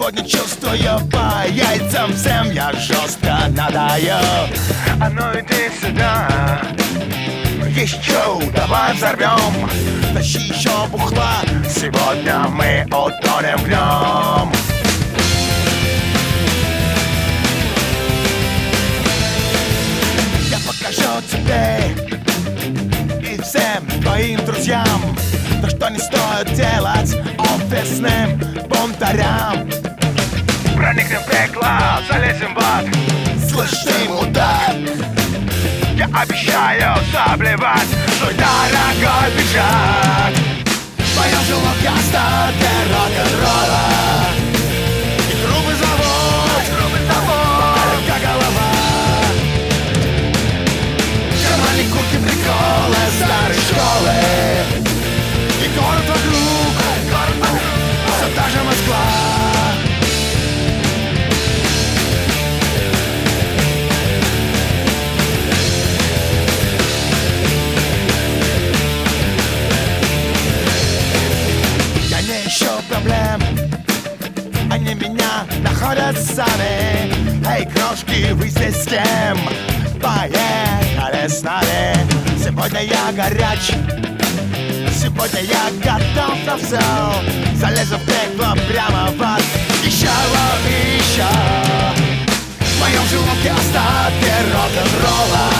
Сегодня чувствую по яйцам всем, я жестко надаю. А ну иди сюда, еще давай взорвем. Тащи еще бухла, сегодня мы утонем в нем. Я покажу тебе и всем твоим друзьям то, что не стоит делать офисным бунтарям. Проникнем в пекло, залезем в ад. Слышь ты, мудак, я обещаю заблевать твой дорогой пиджак. В моем желудке остатки рок-н-ролла и трубы завод, только голова. Карманные куртки, приколы старой школы и город вокруг, все та же Москва. Проблем, они меня находят сами. Эй, крошки, вы здесь с кем? Поехали с нами. Сегодня я горяч, сегодня я готов на все. Залезу в пекло прямо в ад. Еще и еще. В моем желудке остатки рок-н-ролла